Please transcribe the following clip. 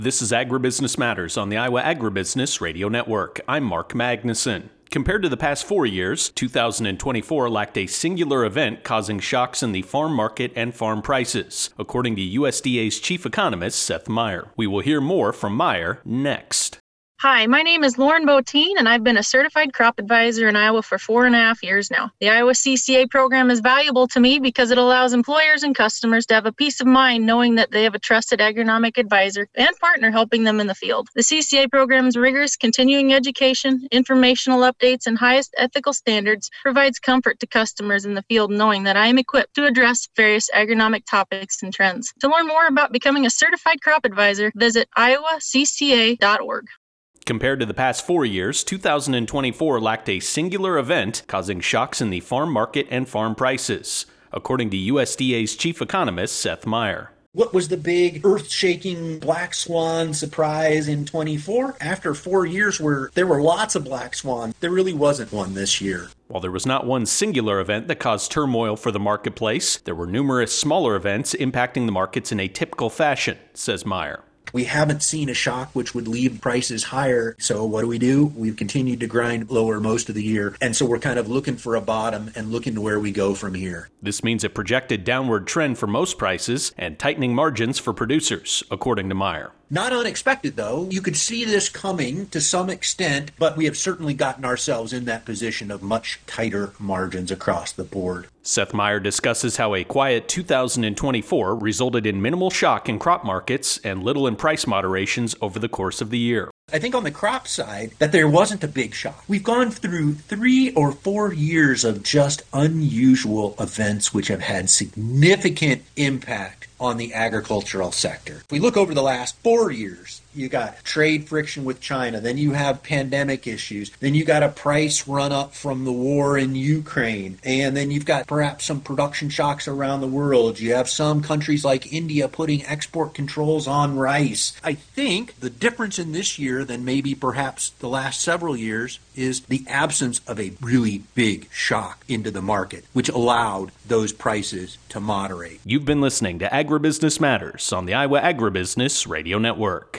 This is Agribusiness Matters on the Iowa Agribusiness Radio Network. I'm Mark Magnuson. Compared to the past 4 years, 2024 lacked a singular event causing shocks in the farm market and farm prices, according to USDA's chief economist, Seth Meyer. We will hear more from Meyer next. Hi, my name is Lauren Botine, and I've been a certified crop advisor in Iowa for 4.5 years now. The Iowa CCA program is valuable to me because it allows employers and customers to have a peace of mind knowing that they have a trusted agronomic advisor and partner helping them in the field. The CCA program's rigorous continuing education, informational updates, and highest ethical standards provides comfort to customers in the field knowing that I am equipped to address various agronomic topics and trends. To learn more about becoming a certified crop advisor, visit iowacca.org. Compared to the past 4 years, 2024 lacked a singular event causing shocks in the farm market and farm prices, according to USDA's chief economist, Seth Meyer. What was the big earth-shaking black swan surprise in 24? After 4 years where there were lots of black swans, there really wasn't one this year. While there was not one singular event that caused turmoil for the marketplace, there were numerous smaller events impacting the markets in a typical fashion, says Meyer. We haven't seen a shock which would leave prices higher. So what do? We've continued to grind lower most of the year. And so we're kind of looking for a bottom and looking to where we go from here. This means a projected downward trend for most prices and tightening margins for producers, according to Meyer. Not unexpected, though. You could see this coming to some extent, but we have certainly gotten ourselves in that position of much tighter margins across the board. Seth Meyer discusses how a quiet 2024 resulted in minimal shock in crop markets and little in price moderations over the course of the year. I think on the crop side that there wasn't a big shock. We've gone through 3 or 4 years of just unusual events which have had significant impact on the agricultural sector. If we look over the last 4 years, you got trade friction with China, then you have pandemic issues, then you got a price run up from the war in Ukraine, and then you've got perhaps some production shocks around the world. You have some countries like India putting export controls on rice. I think the difference in this year than maybe perhaps the last several years is the absence of a really big shock into the market, which allowed those prices to moderate. You've been listening to Agribusiness Matters on the Iowa Agribusiness Radio Network.